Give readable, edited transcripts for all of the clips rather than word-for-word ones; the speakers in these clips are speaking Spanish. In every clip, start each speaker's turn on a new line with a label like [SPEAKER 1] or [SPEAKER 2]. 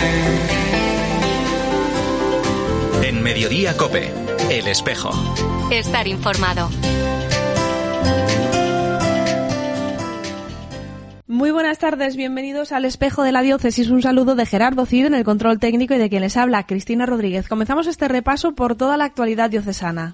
[SPEAKER 1] En Mediodía COPE, El Espejo.
[SPEAKER 2] Estar informado.
[SPEAKER 3] Muy buenas tardes, bienvenidos al Espejo de la Diócesis. Un saludo de Gerardo Cid en el control técnico y de quien les habla, Cristina Rodríguez. Comenzamos este repaso por toda la actualidad diocesana.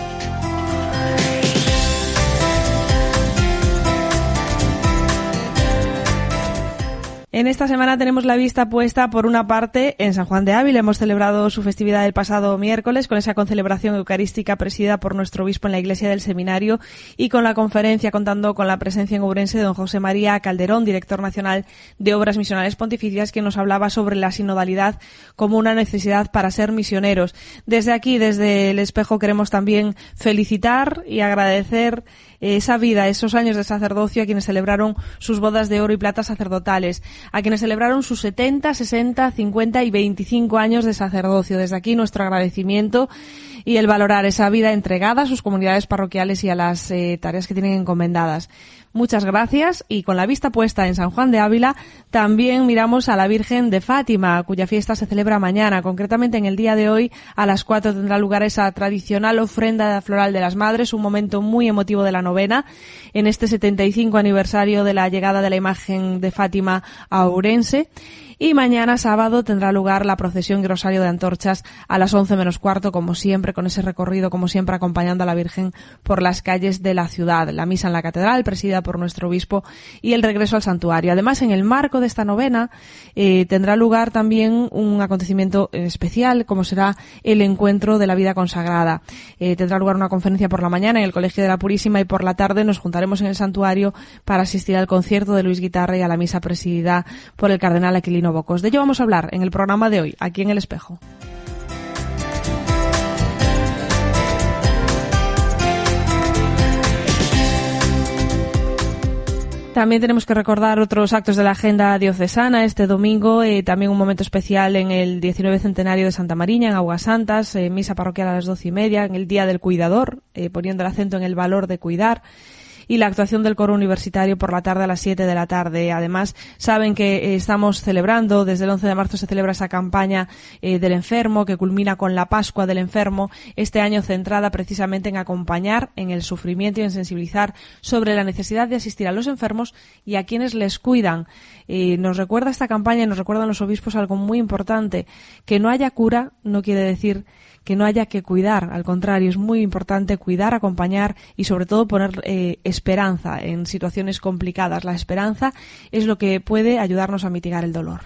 [SPEAKER 3] En esta semana tenemos la vista puesta, por una parte, en San Juan de Ávila. Hemos celebrado su festividad el pasado miércoles con esa concelebración eucarística presidida por nuestro obispo en la iglesia del seminario y con la conferencia contando con la presencia en Ourense de don José María Calderón, director nacional de Obras Misionales Pontificias, que nos hablaba sobre la sinodalidad como una necesidad para ser misioneros. Desde aquí, desde El Espejo, queremos también felicitar y agradecer esa vida, esos años de sacerdocio a quienes celebraron sus bodas de oro y plata sacerdotales, a quienes celebraron sus 70, 60, 50 y 25 años de sacerdocio. Desde aquí nuestro agradecimiento y el valorar esa vida entregada a sus comunidades parroquiales y a las tareas que tienen encomendadas. Muchas gracias, y con la vista puesta en San Juan de Ávila también miramos a la Virgen de Fátima, cuya fiesta se celebra mañana. Concretamente en el día de hoy a las 4 tendrá lugar esa tradicional ofrenda floral de las Madres, un momento muy emotivo de la novena en este 75 aniversario de la llegada de la imagen de Fátima a Ourense. Y mañana sábado tendrá lugar la procesión y rosario de antorchas a las 11 menos cuarto, como siempre, con ese recorrido, como siempre, acompañando a la Virgen por las calles de la ciudad. La misa en la catedral, presidida por nuestro obispo, y el regreso al santuario. Además, en el marco de esta novena tendrá lugar también un acontecimiento especial, como será el encuentro de la vida consagrada. Tendrá lugar una conferencia por la mañana en el Colegio de la Purísima, y por la tarde nos juntaremos en el santuario para asistir al concierto de Luis Guitarra y a la misa presidida por el cardenal Aquilino Bocos. De ello vamos a hablar en el programa de hoy, aquí en El Espejo. También tenemos que recordar otros actos de la agenda diocesana. Este domingo también un momento especial en el 19 centenario de Santa Mariña, en Aguas Santas, misa parroquial a las 12:30, en el Día del Cuidador, poniendo el acento en el valor de cuidar. Y la actuación del coro universitario por la tarde a las 7 de la tarde. Además, saben que estamos celebrando, desde el 11 de marzo se celebra esa campaña del enfermo, que culmina con la Pascua del Enfermo, este año centrada precisamente en acompañar en el sufrimiento y en sensibilizar sobre la necesidad de asistir a los enfermos y a quienes les cuidan. Nos recuerda esta campaña y nos recuerdan los obispos algo muy importante: que no haya cura no quiere decir que no haya que cuidar. Al contrario, es muy importante cuidar, acompañar y sobre todo poner esperanza en situaciones complicadas. La esperanza es lo que puede ayudarnos a mitigar el dolor.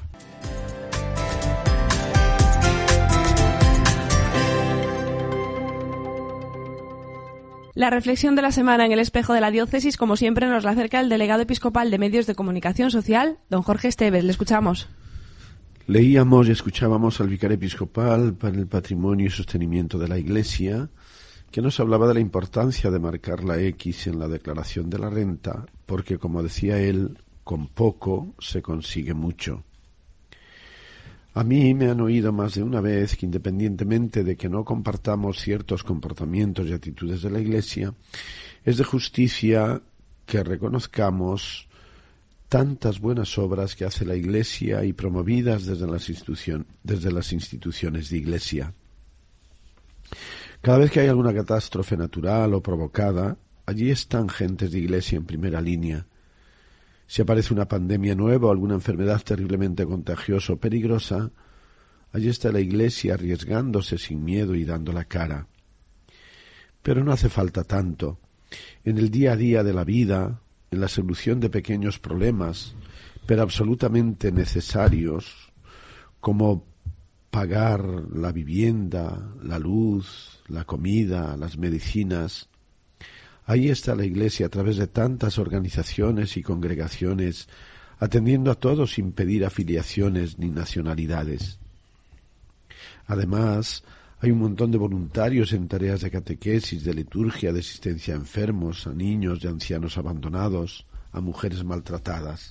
[SPEAKER 3] La reflexión de la semana en El Espejo de la Diócesis, como siempre, nos la acerca el delegado episcopal de Medios de Comunicación Social, don Jorge Esteves. Le escuchamos.
[SPEAKER 4] Leíamos y escuchábamos al vicario episcopal para el patrimonio y sostenimiento de la Iglesia, que nos hablaba de la importancia de marcar la X en la declaración de la renta, porque, como decía él, con poco se consigue mucho. A mí me han oído más de una vez que, independientemente de que no compartamos ciertos comportamientos y actitudes de la Iglesia, es de justicia que reconozcamos tantas buenas obras que hace la Iglesia y promovidas desde las instituciones de Iglesia. Cada vez que hay alguna catástrofe natural o provocada, allí están gentes de Iglesia en primera línea. Si aparece una pandemia nueva o alguna enfermedad terriblemente contagiosa o peligrosa, allí está la Iglesia arriesgándose sin miedo y dando la cara. Pero no hace falta tanto. En el día a día de la vida, en la solución de pequeños problemas, pero absolutamente necesarios, como pagar la vivienda, la luz, la comida, las medicinas. Ahí está la Iglesia a través de tantas organizaciones y congregaciones, atendiendo a todos sin pedir afiliaciones ni nacionalidades. Además, hay un montón de voluntarios en tareas de catequesis, de liturgia, de asistencia a enfermos, a niños y ancianos abandonados, a mujeres maltratadas.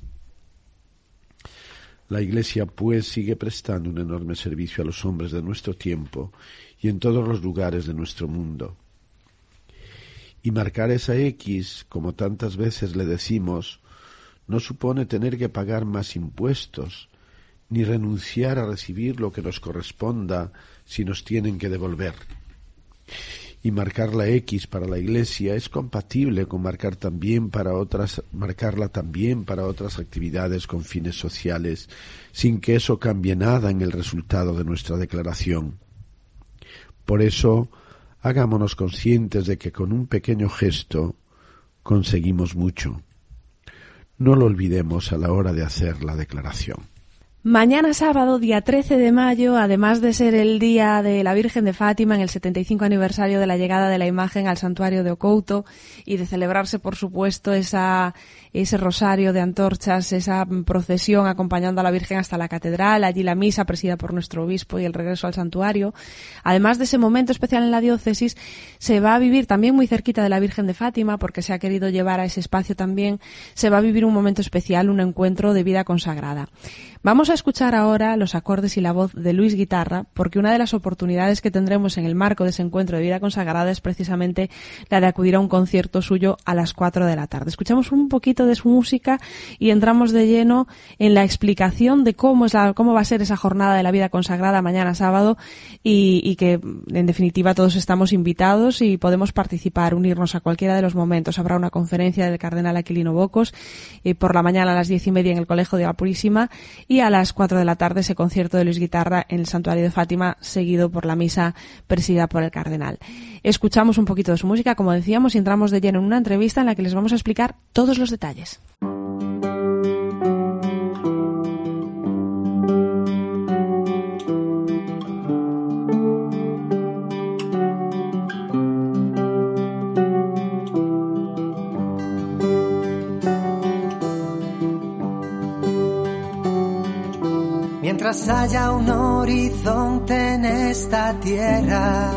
[SPEAKER 4] La Iglesia, pues, sigue prestando un enorme servicio a los hombres de nuestro tiempo y en todos los lugares de nuestro mundo. Y marcar esa X, como tantas veces le decimos, no supone tener que pagar más impuestos, ni renunciar a recibir lo que nos corresponda si nos tienen que devolver. Y marcar la X para la Iglesia es compatible con marcarla también para otras actividades con fines sociales, sin que eso cambie nada en el resultado de nuestra declaración. Por eso, hagámonos conscientes de que con un pequeño gesto conseguimos mucho. No lo olvidemos a la hora de hacer la declaración.
[SPEAKER 3] Mañana sábado, día 13 de mayo, además de ser el día de la Virgen de Fátima en el 75 aniversario de la llegada de la imagen al santuario de Ocouto y de celebrarse, por supuesto, ese rosario de antorchas, esa procesión acompañando a la Virgen hasta la catedral, allí la misa presidida por nuestro obispo y el regreso al santuario. Además de ese momento especial en la diócesis, se va a vivir también muy cerquita de la Virgen de Fátima, porque se ha querido llevar a ese espacio también, se va a vivir un momento especial, un encuentro de vida consagrada. Vamos a escuchar ahora los acordes y la voz de Luis Guitarra, porque una de las oportunidades que tendremos en el marco de ese encuentro de vida consagrada es precisamente la de acudir a un concierto suyo a las 4 de la tarde. Escuchamos un poquito de su música y entramos de lleno en la explicación de cómo va a ser esa jornada de la vida consagrada mañana sábado y que, en definitiva, todos estamos invitados y podemos participar, unirnos a cualquiera de los momentos. Habrá una conferencia del cardenal Aquilino Bocos por la mañana a las 10:30 en el Colegio de la Purísima y a las 4 de la tarde ese concierto de Luis Guitarra en el Santuario de Fátima, seguido por la misa presidida por el cardenal. Escuchamos un poquito de su música, como decíamos, y entramos de lleno en una entrevista en la que les vamos a explicar todos los detalles.
[SPEAKER 5] Mientras haya un horizonte en esta tierra,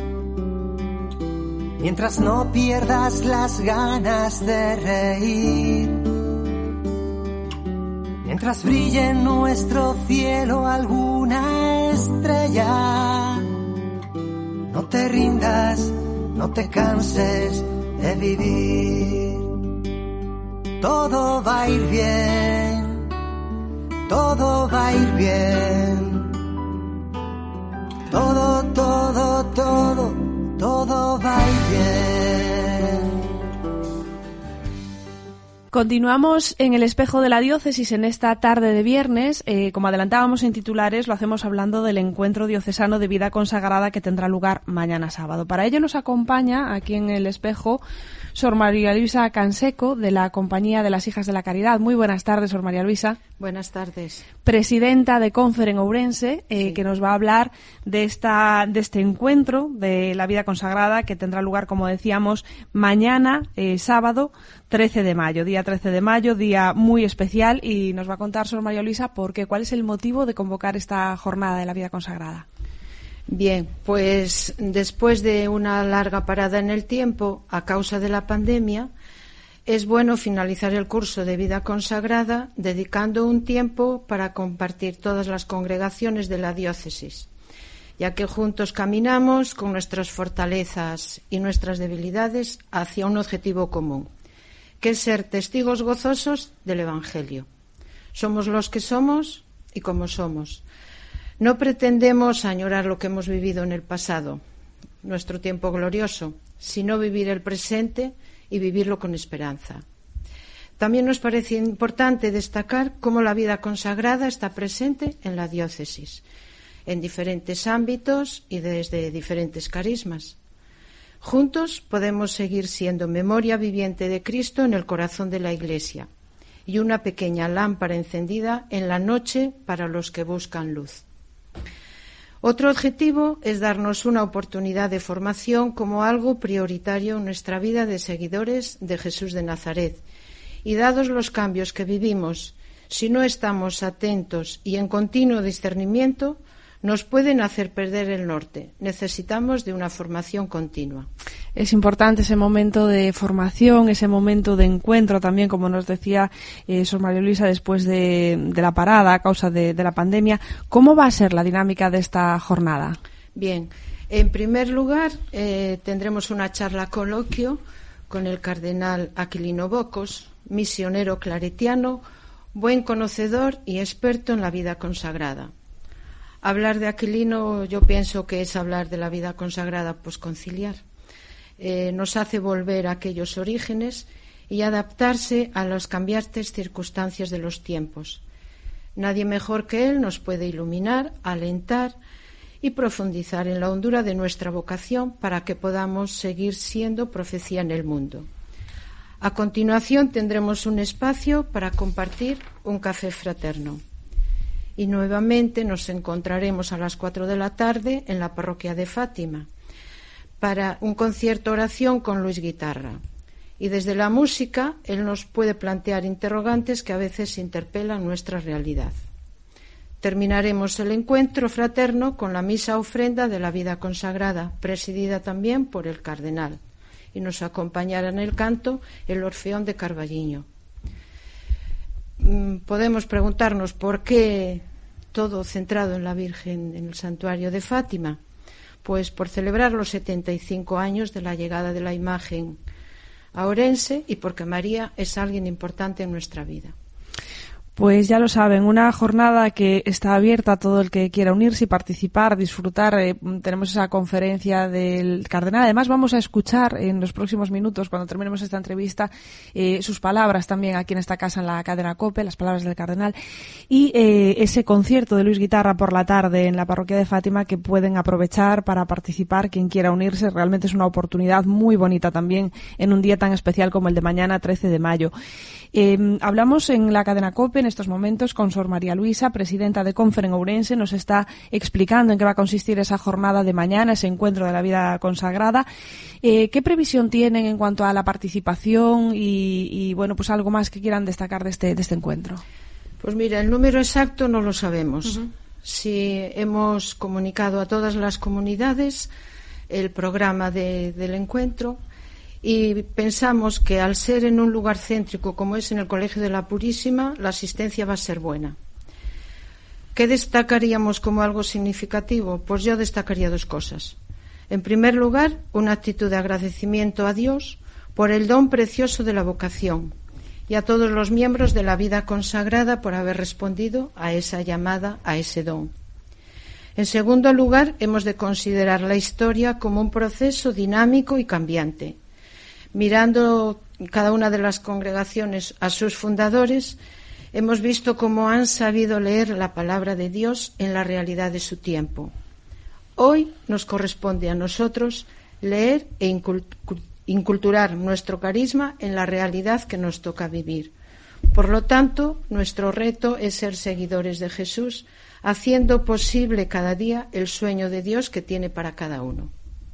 [SPEAKER 5] mientras no pierdas las ganas de reír, mientras brille en nuestro cielo alguna estrella, no te rindas, no te canses de vivir. Todo va a ir bien. Todo va a ir bien. Todo va a ir bien.
[SPEAKER 3] Continuamos en el espejo de la diócesis en esta tarde de viernes. Como adelantábamos en titulares, lo hacemos hablando del encuentro diocesano de vida consagrada que tendrá lugar mañana sábado. Para ello nos acompaña aquí en el espejo Sor María Luisa Canseco, de la Compañía de las Hijas de la Caridad. Muy buenas tardes, Sor María Luisa.
[SPEAKER 6] Buenas tardes.
[SPEAKER 3] Presidenta de Confer en Ourense, sí, que nos va a hablar de este encuentro de la vida consagrada que tendrá lugar, como decíamos, mañana, sábado 13 de mayo, día 13 de mayo, día muy especial, y nos va a contar Sor María Luisa cuál es el motivo de convocar esta jornada de la vida consagrada.
[SPEAKER 6] Bien, pues después de una larga parada en el tiempo a causa de la pandemia, es bueno finalizar el curso de vida consagrada dedicando un tiempo para compartir todas las congregaciones de la diócesis, ya que juntos caminamos con nuestras fortalezas y nuestras debilidades hacia un objetivo común, que es ser testigos gozosos del Evangelio. Somos los que somos y como somos. No pretendemos añorar lo que hemos vivido en el pasado, nuestro tiempo glorioso, sino vivir el presente y vivirlo con esperanza. También nos parece importante destacar cómo la vida consagrada está presente en la diócesis, en diferentes ámbitos y desde diferentes carismas. Juntos podemos seguir siendo memoria viviente de Cristo en el corazón de la Iglesia y una pequeña lámpara encendida en la noche para los que buscan luz. Otro objetivo es darnos una oportunidad de formación como algo prioritario en nuestra vida de seguidores de Jesús de Nazaret. Y dados los cambios que vivimos, si no estamos atentos y en continuo discernimiento, nos pueden hacer perder el norte. Necesitamos de una formación continua.
[SPEAKER 3] Es importante ese momento de formación, ese momento de encuentro también, como nos decía Sor María Luisa, después de la parada a causa de la pandemia. ¿Cómo va a ser la dinámica de esta jornada?
[SPEAKER 6] Bien, en primer lugar tendremos una charla coloquio con el cardenal Aquilino Bocos, misionero claretiano, buen conocedor y experto en la vida consagrada. Hablar de Aquilino yo pienso que es hablar de la vida consagrada posconciliar. Nos hace volver a aquellos orígenes y adaptarse a las cambiantes circunstancias de los tiempos. Nadie mejor que él nos puede iluminar, alentar y profundizar en la hondura de nuestra vocación para que podamos seguir siendo profecía en el mundo. A continuación tendremos un espacio para compartir un café fraterno. Y nuevamente nos encontraremos a las 4 de la tarde en la parroquia de Fátima para un concierto oración con Luis Guitarra. Y desde la música él nos puede plantear interrogantes que a veces interpelan nuestra realidad. Terminaremos el encuentro fraterno con la misa ofrenda de la vida consagrada, presidida también por el cardenal. Y nos acompañará en el canto el Orfeón de Carballiño. Podemos preguntarnos por qué todo centrado en la Virgen en el santuario de Fátima. Pues por celebrar los 75 años de la llegada de la imagen a Orense y porque María es alguien importante en nuestra vida.
[SPEAKER 3] Pues ya lo saben, una jornada que está abierta a todo el que quiera unirse y participar, disfrutar. Tenemos esa conferencia del cardenal. Además vamos a escuchar en los próximos minutos, cuando terminemos esta entrevista, sus palabras también aquí en esta casa, en la cadena COPE, las palabras del cardenal. Y ese concierto de Luis Guitarra por la tarde en la parroquia de Fátima que pueden aprovechar para participar quien quiera unirse. Realmente es una oportunidad muy bonita también en un día tan especial como el de mañana, 13 de mayo. Hablamos en la cadena COPE en estos momentos con Sor María Luisa, presidenta de Confer en Ourense. Nos está explicando en qué va a consistir esa jornada de mañana, ese encuentro de la vida consagrada. ¿Qué previsión tienen en cuanto a la participación y bueno, pues algo más que quieran destacar de este encuentro?
[SPEAKER 6] Pues mira, el número exacto no lo sabemos. Uh-huh. Sí, hemos comunicado a todas las comunidades el programa del encuentro. Y pensamos que al ser en un lugar céntrico como es en el Colegio de la Purísima, la asistencia va a ser buena. ¿Qué destacaríamos como algo significativo? Pues yo destacaría 2 cosas. En primer lugar, una actitud de agradecimiento a Dios por el don precioso de la vocación y a todos los miembros de la vida consagrada por haber respondido a esa llamada, a ese don. En segundo lugar, hemos de considerar la historia como un proceso dinámico y cambiante. Mirando cada una de las congregaciones a sus fundadores, hemos visto cómo han sabido leer la palabra de Dios en la realidad de su tiempo. Hoy nos corresponde a nosotros leer e inculturar nuestro carisma en la realidad que nos toca vivir. Por lo tanto, nuestro reto es ser seguidores de Jesús, haciendo posible cada día el sueño de Dios que tiene para cada uno.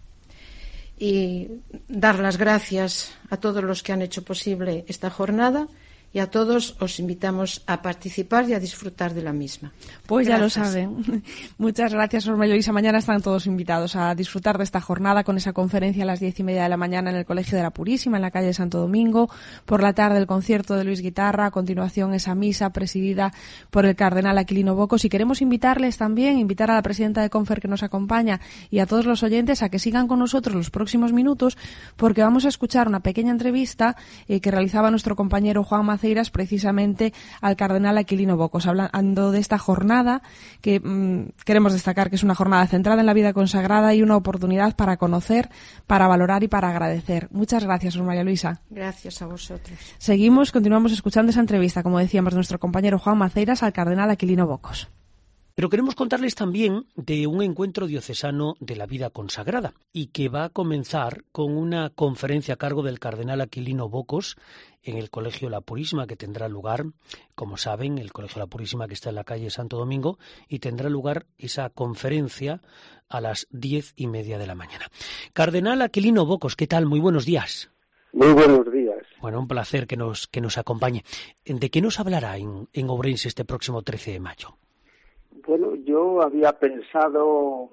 [SPEAKER 6] Y dar las gracias a todos los que han hecho posible esta jornada y a todos os invitamos a participar y a disfrutar de la misma.
[SPEAKER 3] Pues
[SPEAKER 6] gracias.
[SPEAKER 3] Ya lo saben. Muchas gracias, Sor María Luisa. Mañana están todos invitados a disfrutar de esta jornada con esa conferencia a las 10:30 de la mañana en el Colegio de la Purísima, en la calle Santo Domingo. Por la tarde el concierto de Luis Guitarra. A continuación esa misa presidida por el cardenal Aquilino Bocos. Y queremos invitar a la presidenta de Confer que nos acompaña y a todos los oyentes a que sigan con nosotros los próximos minutos, porque vamos a escuchar una pequeña entrevista que realizaba nuestro compañero Juan Maceiras precisamente al cardenal Aquilino Bocos, hablando de esta jornada que queremos destacar que es una jornada centrada en la vida consagrada y una oportunidad para conocer, para valorar y para agradecer. Muchas gracias, Sor María Luisa.
[SPEAKER 6] Gracias a vosotros.
[SPEAKER 3] Continuamos escuchando esa entrevista, como decíamos, de nuestro compañero Juan Maceiras al cardenal Aquilino Bocos.
[SPEAKER 7] Pero queremos contarles también de un encuentro diocesano de la vida consagrada y que va a comenzar con una conferencia a cargo del cardenal Aquilino Bocos en el Colegio La Purísima, que tendrá lugar, como saben, el Colegio La Purísima que está en la calle Santo Domingo, y tendrá lugar esa conferencia a las 10:30 de la mañana. Cardenal Aquilino Bocos, ¿qué tal? Muy buenos días.
[SPEAKER 8] Muy buenos días.
[SPEAKER 7] Bueno, un placer que nos acompañe. ¿De qué nos hablará en Ourense este próximo 13 de mayo?
[SPEAKER 8] Bueno, yo había pensado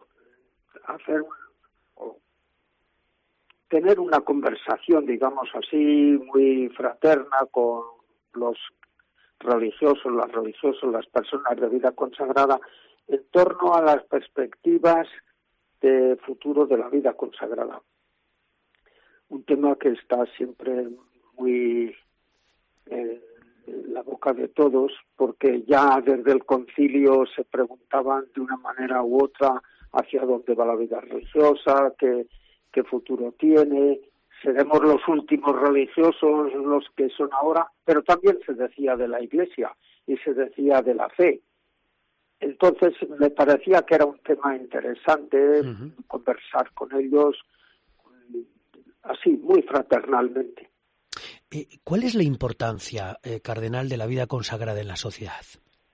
[SPEAKER 8] tener una conversación, digamos así, muy fraterna con los religiosos, las personas de vida consagrada, en torno a las perspectivas de futuro de la vida consagrada. Un tema que está siempre muy en en la boca de todos, porque ya desde el concilio se preguntaban de una manera u otra hacia dónde va la vida religiosa, qué futuro tiene, seremos los últimos religiosos los que son ahora, pero también se decía de la Iglesia y se decía de la fe. Entonces me parecía que era un tema interesante conversar con ellos así, muy fraternalmente.
[SPEAKER 7] ¿Cuál es la importancia, cardenal, de la vida consagrada en la sociedad?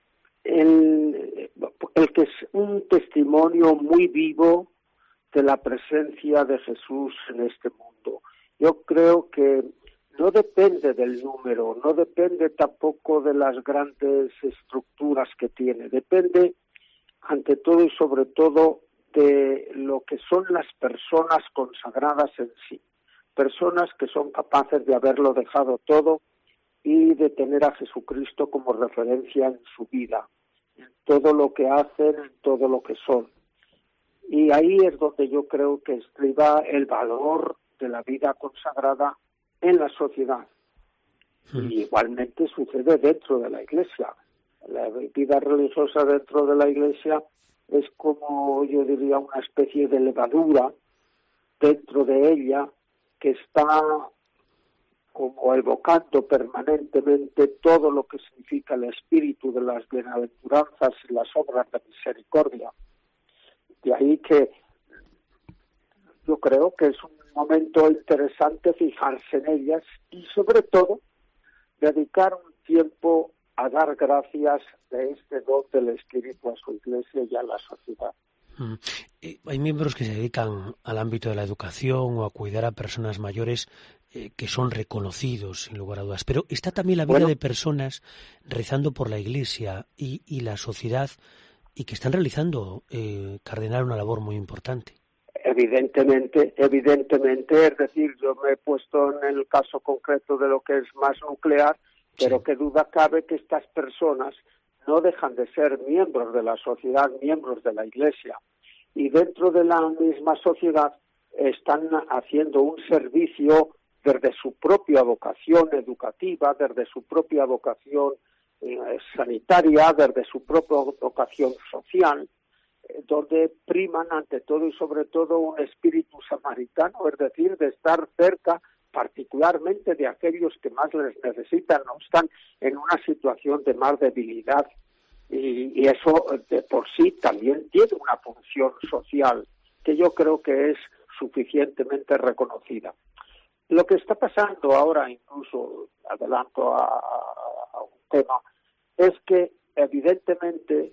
[SPEAKER 8] El que es un testimonio muy vivo de la presencia de Jesús en este mundo. Yo creo que no depende del número, no depende tampoco de las grandes estructuras que tiene, depende ante todo y sobre todo de lo que son las personas consagradas en sí, personas que son capaces de haberlo dejado todo y de tener a Jesucristo como referencia en su vida, en todo lo que hacen, en todo lo que son. Y ahí es donde yo creo que estriba el valor de la vida consagrada en la sociedad. Y igualmente sucede dentro de la Iglesia. La vida religiosa dentro de la Iglesia es como, yo diría, una especie de levadura dentro de ella que está como evocando permanentemente todo lo que significa el espíritu de las bienaventuranzas y las obras de misericordia. De ahí que yo creo que es un momento interesante fijarse en ellas y sobre todo dedicar un tiempo a dar gracias de este don del Espíritu a su Iglesia y a la sociedad.
[SPEAKER 7] Hay miembros que se dedican al ámbito de la educación o a cuidar a personas mayores que son reconocidos, sin lugar a dudas. Pero está también la vida de personas rezando por la Iglesia y la sociedad y que están realizando, cardenal, una labor muy importante.
[SPEAKER 8] Evidentemente, es decir, yo me he puesto en el caso concreto de lo que es más nuclear, pero qué duda cabe que estas personas no dejan de ser miembros de la sociedad, miembros de la Iglesia, y dentro de la misma sociedad están haciendo un servicio desde su propia vocación educativa, desde su propia vocación sanitaria, desde su propia vocación social, donde priman ante todo y sobre todo un espíritu samaritano, es decir, de estar cerca particularmente de aquellos que más les necesitan, no están en una situación de más debilidad, y eso de por sí también tiene una función social que yo creo que es suficientemente reconocida. Lo que está pasando ahora, incluso adelanto a un tema, es que evidentemente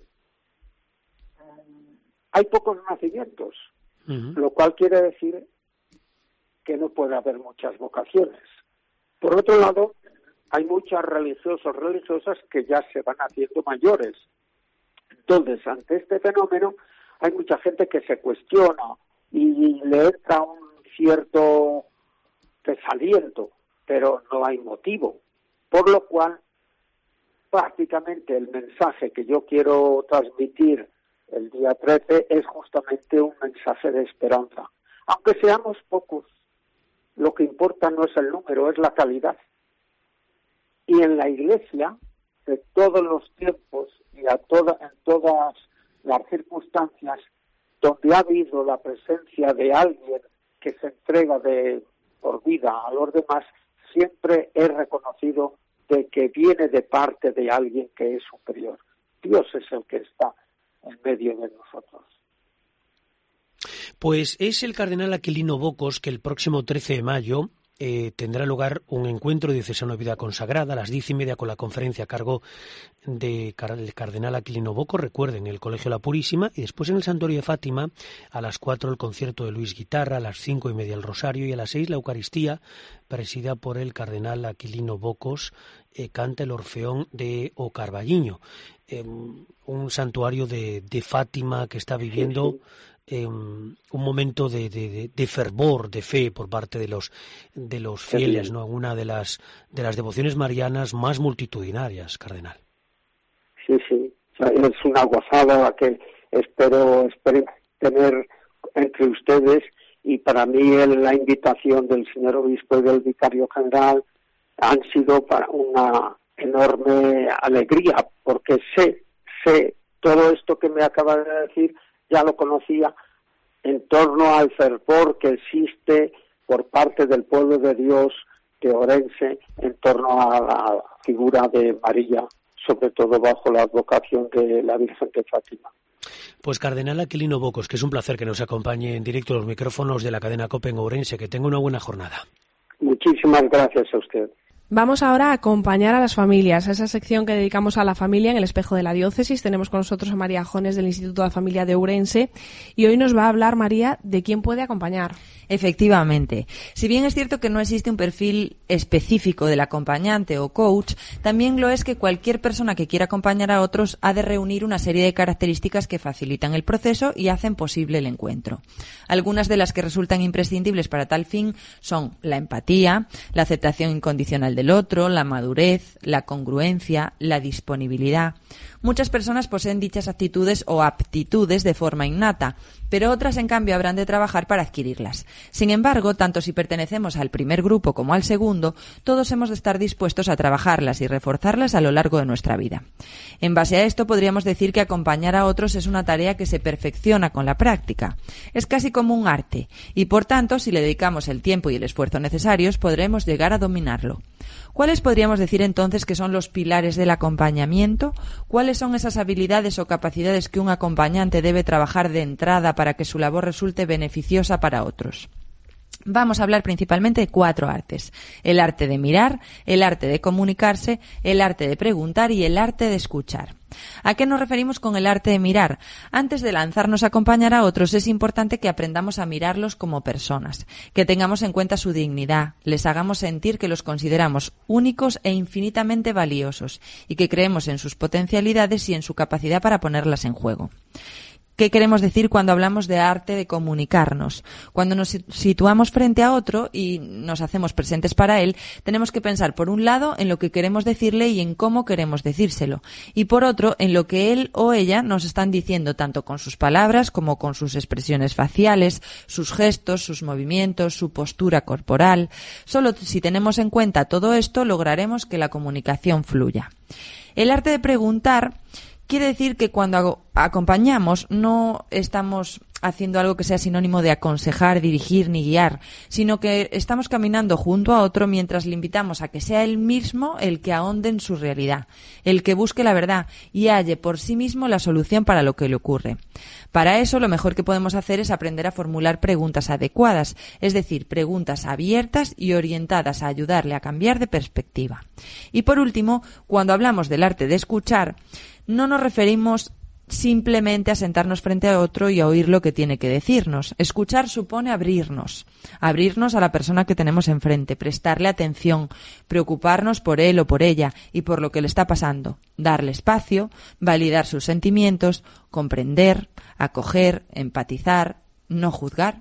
[SPEAKER 8] hay pocos nacimientos, lo cual quiere decir que no puede haber muchas vocaciones. Por otro lado, hay muchas religiosos, religiosas que ya se van haciendo mayores. Entonces, ante este fenómeno, hay mucha gente que se cuestiona y le entra un cierto desaliento, pero no hay motivo. Por lo cual, prácticamente el mensaje que yo quiero transmitir el día 13 es justamente un mensaje de esperanza. Aunque seamos pocos, lo que importa no es el número, es la calidad. Y en la Iglesia, de todos los tiempos y en todas las circunstancias, donde ha habido la presencia de alguien que se entrega por vida a los demás, siempre es reconocido de que viene de parte de alguien que es superior. Dios es el que está en medio de nosotros.
[SPEAKER 7] Pues es el cardenal Aquilino Bocos que el próximo 13 de mayo tendrá lugar un encuentro diocesano de vida consagrada a las 10:30 con la conferencia a cargo del cardenal Aquilino Bocos, recuerden, el Colegio La Purísima, y después en el Santuario de Fátima a las 4 el concierto de Luis Guitarra, a las 5:30 el Rosario y a las 6 la Eucaristía, presidida por el cardenal Aquilino Bocos, canta el Orfeón de O Carballiño, un santuario de Fátima que está viviendo un momento de fervor, de fe por parte de los fieles, ¿no? Una de las devociones marianas más multitudinarias, cardenal.
[SPEAKER 8] Sí, es una gozada que espero tener entre ustedes, y para mí la invitación del señor obispo y del vicario general han sido para enorme alegría, porque sé todo esto que me acaba de decir, ya lo conocía, en torno al fervor que existe por parte del pueblo de Dios de Orense en torno a la figura de María, sobre todo bajo la advocación de la Virgen de Fátima.
[SPEAKER 7] Pues Cardenal Aquilino Bocos, que es un placer que nos acompañe en directo a los micrófonos de la cadena COPE en Ourense. Que tenga una buena jornada.
[SPEAKER 8] Muchísimas gracias a usted.
[SPEAKER 3] Vamos ahora a acompañar a las familias, a esa sección que dedicamos a la familia en el Espejo de la Diócesis. Tenemos con nosotros a María Jones del Instituto de la Familia de Ourense y hoy nos va a hablar, María, de quién puede acompañar.
[SPEAKER 9] Efectivamente. Si bien es cierto que no existe un perfil específico del acompañante o coach, también lo es que cualquier persona que quiera acompañar a otros ha de reunir una serie de características que facilitan el proceso y hacen posible el encuentro. Algunas de las que resultan imprescindibles para tal fin son la empatía, la aceptación incondicional del otro, la madurez, la congruencia, la disponibilidad. Muchas personas poseen dichas actitudes o aptitudes de forma innata, pero otras, en cambio, habrán de trabajar para adquirirlas. Sin embargo, tanto si pertenecemos al primer grupo como al segundo, todos hemos de estar dispuestos a trabajarlas y reforzarlas a lo largo de nuestra vida. En base a esto, podríamos decir que acompañar a otros es una tarea que se perfecciona con la práctica. Es casi como un arte, y por tanto, si le dedicamos el tiempo y el esfuerzo necesarios, podremos llegar a dominarlo. ¿Cuáles podríamos decir entonces que son los pilares del acompañamiento? ¿Cuáles son esas habilidades o capacidades que un acompañante debe trabajar de entrada para que su labor resulte beneficiosa para otros? Vamos a hablar principalmente de 4 artes: el arte de mirar, el arte de comunicarse, el arte de preguntar y el arte de escuchar. ¿A qué nos referimos con el arte de mirar? Antes de lanzarnos a acompañar a otros, es importante que aprendamos a mirarlos como personas, que tengamos en cuenta su dignidad, les hagamos sentir que los consideramos únicos e infinitamente valiosos y que creemos en sus potencialidades y en su capacidad para ponerlas en juego. ¿Qué queremos decir cuando hablamos de arte de comunicarnos? Cuando nos situamos frente a otro y nos hacemos presentes para él, tenemos que pensar, por un lado, en lo que queremos decirle y en cómo queremos decírselo, y por otro, en lo que él o ella nos están diciendo, tanto con sus palabras como con sus expresiones faciales, sus gestos, sus movimientos, su postura corporal. Solo si tenemos en cuenta todo esto, lograremos que la comunicación fluya. El arte de preguntar quiere decir que cuando acompañamos no estamos haciendo algo que sea sinónimo de aconsejar, dirigir ni guiar, sino que estamos caminando junto a otro mientras le invitamos a que sea él mismo el que ahonde en su realidad, el que busque la verdad y halle por sí mismo la solución para lo que le ocurre. Para eso, lo mejor que podemos hacer es aprender a formular preguntas adecuadas, es decir, preguntas abiertas y orientadas a ayudarle a cambiar de perspectiva. Y por último, cuando hablamos del arte de escuchar, no nos referimos simplemente a sentarnos frente a otro y a oír lo que tiene que decirnos. Escuchar supone abrirnos a la persona que tenemos enfrente, prestarle atención, preocuparnos por él o por ella y por lo que le está pasando, darle espacio, validar sus sentimientos, comprender, acoger, empatizar, no juzgar.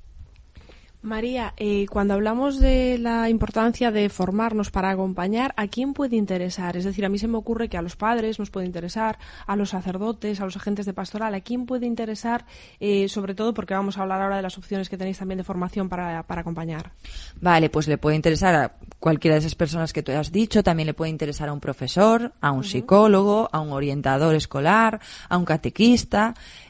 [SPEAKER 3] María, cuando hablamos de la importancia de formarnos para acompañar, ¿a quién puede interesar? Es decir, a mí se me ocurre que a los padres nos puede interesar, a los sacerdotes, a los agentes de pastoral. ¿A quién puede interesar? Sobre todo porque vamos a hablar ahora de las opciones que tenéis también de formación para acompañar.
[SPEAKER 9] Vale, pues le puede interesar a cualquiera de esas personas que tú has dicho. También le puede interesar a un profesor, a un psicólogo, a un orientador escolar, a un catequista,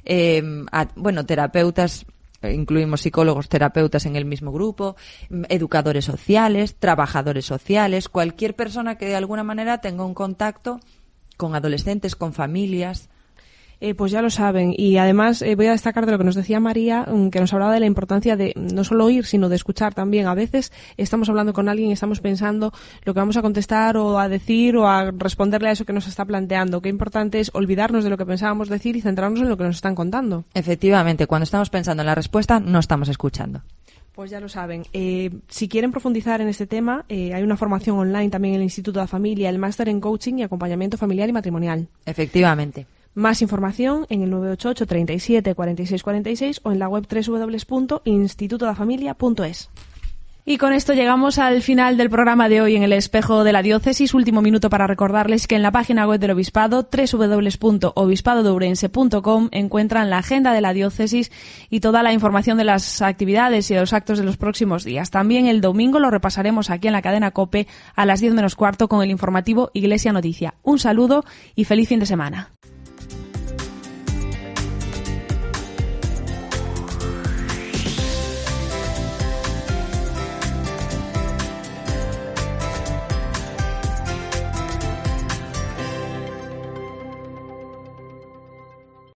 [SPEAKER 9] terapeutas. Incluimos psicólogos, terapeutas en el mismo grupo, educadores sociales, trabajadores sociales, cualquier persona que de alguna manera tenga un contacto con adolescentes, con familias.
[SPEAKER 3] Pues ya lo saben. Y además voy a destacar de lo que nos decía María, que nos hablaba de la importancia de no solo oír, sino de escuchar también. A veces estamos hablando con alguien y estamos pensando lo que vamos a contestar o a decir o a responderle a eso que nos está planteando. Qué importante es olvidarnos de lo que pensábamos decir y centrarnos en lo que nos están contando.
[SPEAKER 9] Efectivamente, cuando estamos pensando en la respuesta, no estamos escuchando.
[SPEAKER 3] Pues ya lo saben. Si quieren profundizar en este tema, hay una formación online también en el Instituto de la Familia, el máster en coaching y acompañamiento familiar y matrimonial.
[SPEAKER 9] Efectivamente.
[SPEAKER 3] Más información en el 988 37 46 46 o en la web www.institutodafamilia.es. Y con esto llegamos al final del programa de hoy en el Espejo de la Diócesis. Último minuto para recordarles que en la página web del Obispado, www.obispado-de-ourense.com, encuentran la agenda de la Diócesis y toda la información de las actividades y de los actos de los próximos días. También el domingo lo repasaremos aquí en la cadena COPE a las 10 menos cuarto con el informativo Iglesia Noticia. Un saludo y feliz fin de semana.